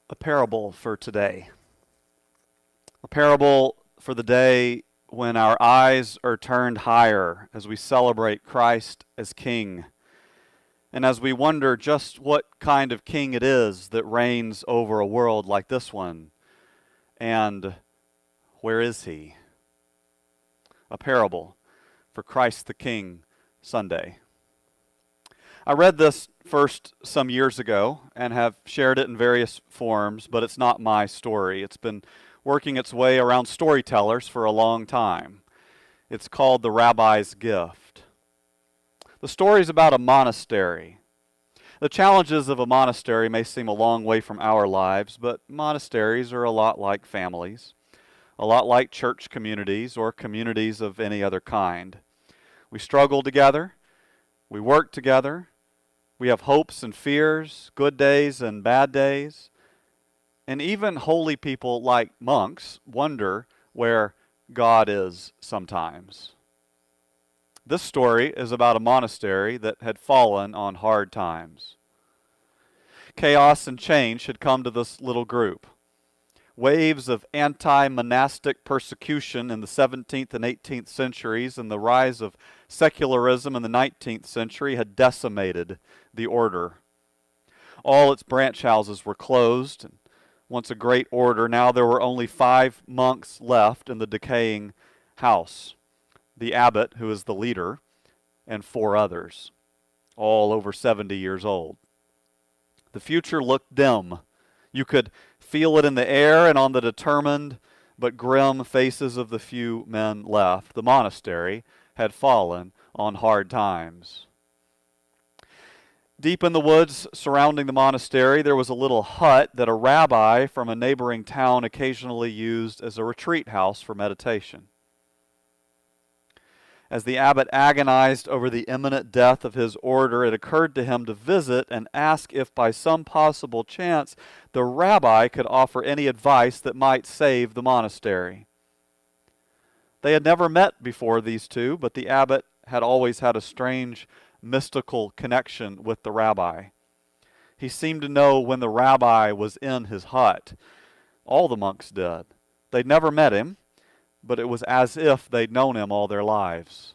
A parable for today. A parable for the day when our eyes are turned higher as we celebrate Christ as King, and as we wonder just what kind of king it is that reigns over a world like this one, and where is he? A parable for Christ the King Sunday. I read this first some years ago and have shared it in various forms, but it's not my story. It's been working its way around storytellers for a long time. It's called The Rabbi's Gift. The story is about a monastery. The challenges of a monastery may seem a long way from our lives, but monasteries are a lot like families, a lot like church communities or communities of any other kind. We struggle together. We work together. We have hopes and fears, good days and bad days. And even holy people like monks wonder where God is sometimes. This story is about a monastery that had fallen on hard times. Chaos and change had come to this little group. Waves of anti-monastic persecution in the 17th and 18th centuries and the rise of secularism in the 19th century had decimated the order. All its branch houses were closed. Once a great order, now there were only 5 monks left in the decaying house. The abbot, who is the leader, and 4 others, all over 70 years old. The future looked dim. You could feel it in the air and on the determined but grim faces of the few men left. The monastery had fallen on hard times. Deep in the woods surrounding the monastery, there was a little hut that a rabbi from a neighboring town occasionally used as a retreat house for meditation. As the abbot agonized over the imminent death of his order, it occurred to him to visit and ask if by some possible chance the rabbi could offer any advice that might save the monastery. They had never met before, these two, but the abbot had always had a strange mystical connection with the rabbi. He seemed to know when the rabbi was in his hut. All the monks did. They'd never met him, but it was as if they'd known him all their lives.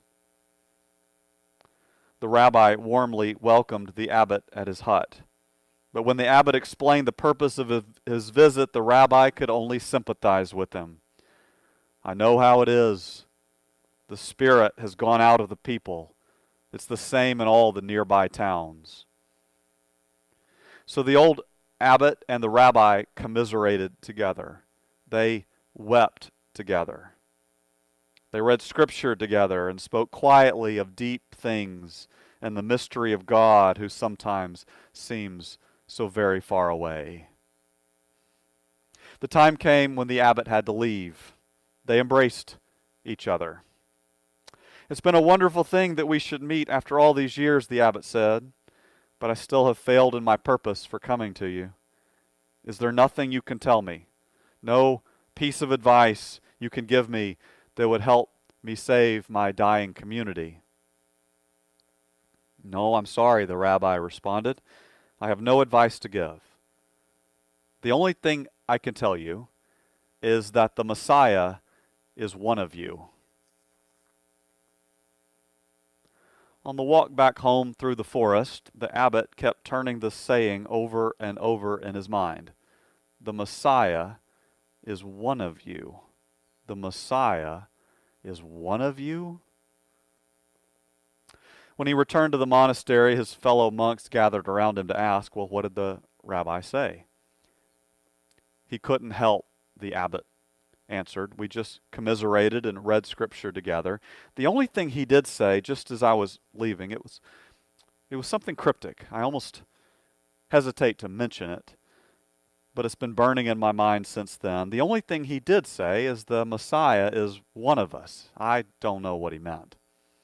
The rabbi warmly welcomed the abbot at his hut. But when the abbot explained the purpose of his visit, the rabbi could only sympathize with him. "I know how it is. The spirit has gone out of the people. It's the same in all the nearby towns." So the old abbot and the rabbi commiserated together. They wept together. They read scripture together and spoke quietly of deep things and the mystery of God, who sometimes seems so very far away. The time came when the abbot had to leave. They embraced each other. "It's been a wonderful thing that we should meet after all these years," the abbot said, "but I still have failed in my purpose for coming to you. Is there nothing you can tell me? No piece of advice you can give me that would help me save my dying community?" "No, I'm sorry," the rabbi responded. "I have no advice to give. The only thing I can tell you is that the Messiah is one of you." On the walk back home through the forest, the abbot kept turning this saying over and over in his mind. The Messiah is one of you. The Messiah is one of you? When he returned to the monastery, his fellow monks gathered around him to ask, "Well, what did the rabbi say?" "He couldn't help," the abbot answered. "We just commiserated and read scripture together. The only thing he did say, just as I was leaving, it was something cryptic. I almost hesitate to mention it, but it's been burning in my mind since then. The only thing he did say is the Messiah is one of us. I don't know what he meant."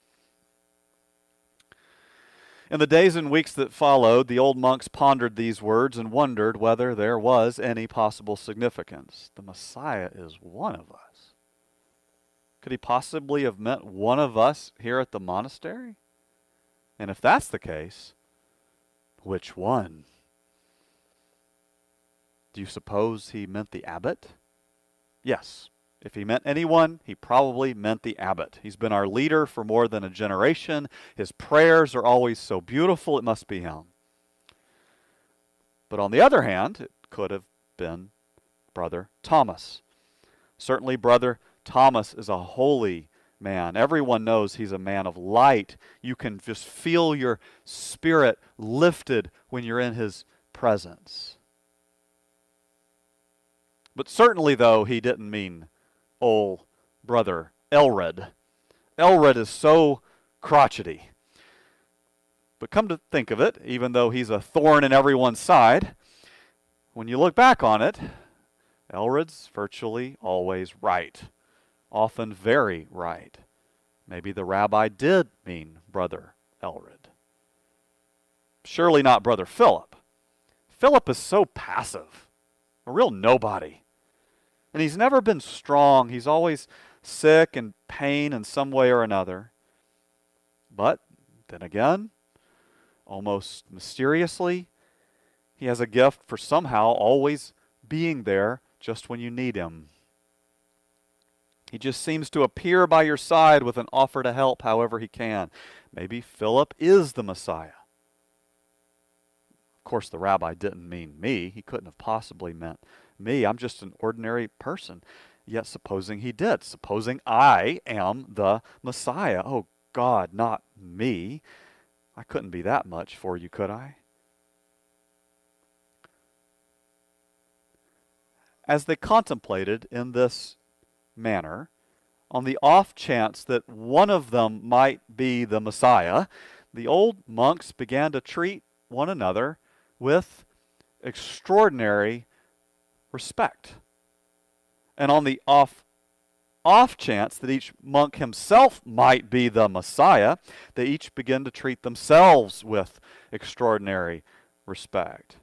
In the days and weeks that followed, the old monks pondered these words and wondered whether there was any possible significance. The Messiah is one of us. Could he possibly have meant one of us here at the monastery? And if that's the case, which one? Do you suppose he meant the abbot? Yes. If he meant anyone, he probably meant the abbot. He's been our leader for more than a generation. His prayers are always so beautiful, it must be him. But on the other hand, it could have been Brother Thomas. Certainly, Brother Thomas is a holy man. Everyone knows he's a man of light. You can just feel your spirit lifted when you're in his presence. But certainly, though, he didn't mean old Brother Elred. Elred is so crotchety. But come to think of it, even though he's a thorn in everyone's side, when you look back on it, Elred's virtually always right, often very right. Maybe the rabbi did mean Brother Elred. Surely not Brother Philip. Philip is so passive, a real nobody. And he's never been strong. He's always sick and pain in some way or another. But then again, almost mysteriously, he has a gift for somehow always being there just when you need him. He just seems to appear by your side with an offer to help however he can. Maybe Philip is the Messiah. Of course, the rabbi didn't mean me. He couldn't have possibly meant me. I'm just an ordinary person. Yet supposing he did, supposing I am the Messiah. Oh God, not me. I couldn't be that much for you, could I? As they contemplated in this manner, on the off chance that one of them might be the Messiah, the old monks began to treat one another with extraordinary respect. And on the off chance that each monk himself might be the Messiah, they each begin to treat themselves with extraordinary respect.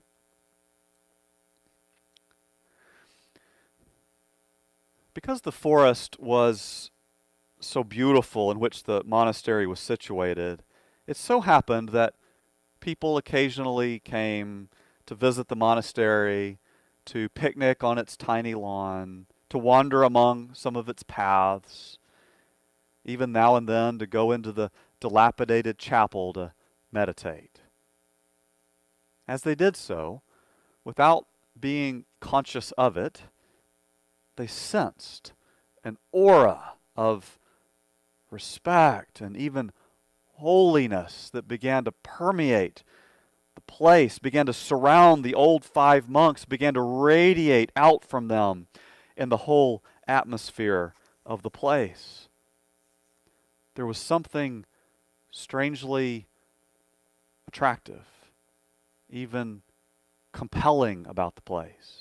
Because the forest was so beautiful in which the monastery was situated, it so happened that people occasionally came to visit the monastery, to picnic on its tiny lawn, to wander among some of its paths, even now and then to go into the dilapidated chapel to meditate. As they did so, without being conscious of it, they sensed an aura of respect and even holiness that began to permeate the place, began to surround the old five monks, began to radiate out from them in the whole atmosphere of the place. There was something strangely attractive, even compelling about the place.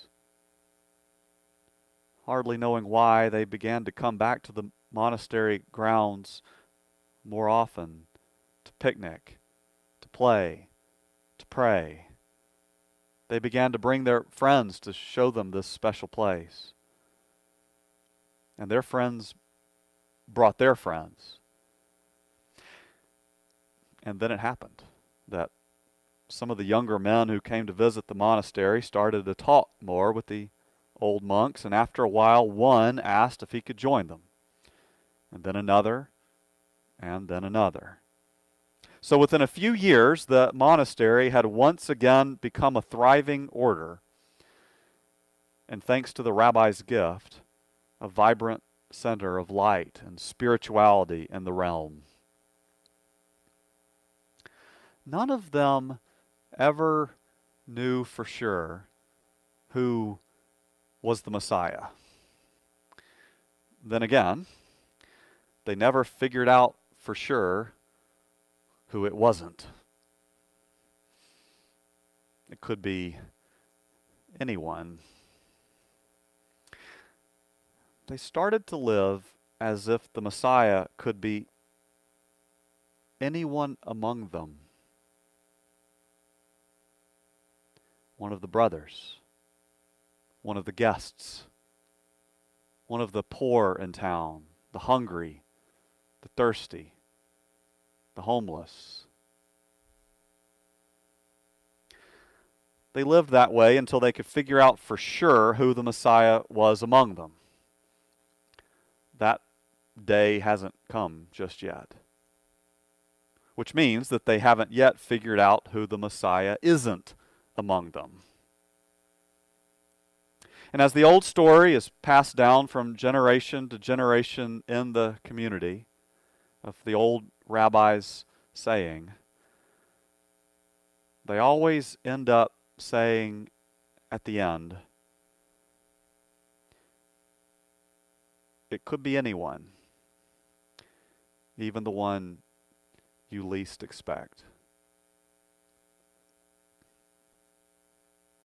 Hardly knowing why, they began to come back to the monastery grounds more often, to picnic, to play, to pray. They began to bring their friends to show them this special place. And their friends brought their friends. And then it happened that some of the younger men who came to visit the monastery started to talk more with the old monks, and after a while one asked if he could join them, and then another, and then another. So within a few years, the monastery had once again become a thriving order, and thanks to the rabbi's gift, a vibrant center of light and spirituality in the realm. None of them ever knew for sure who was the Messiah. Then again, they never figured out for sure who it wasn't. It could be anyone. They started to live as if the Messiah could be anyone among them. One of the brothers, one of the guests, one of the poor in town, the hungry, the thirsty, the homeless. They lived that way until they could figure out for sure who the Messiah was among them. That day hasn't come just yet, which means that they haven't yet figured out who the Messiah isn't among them. And as the old story is passed down from generation to generation in the community of the old rabbis saying, they always end up saying at the end, it could be anyone, even the one you least expect.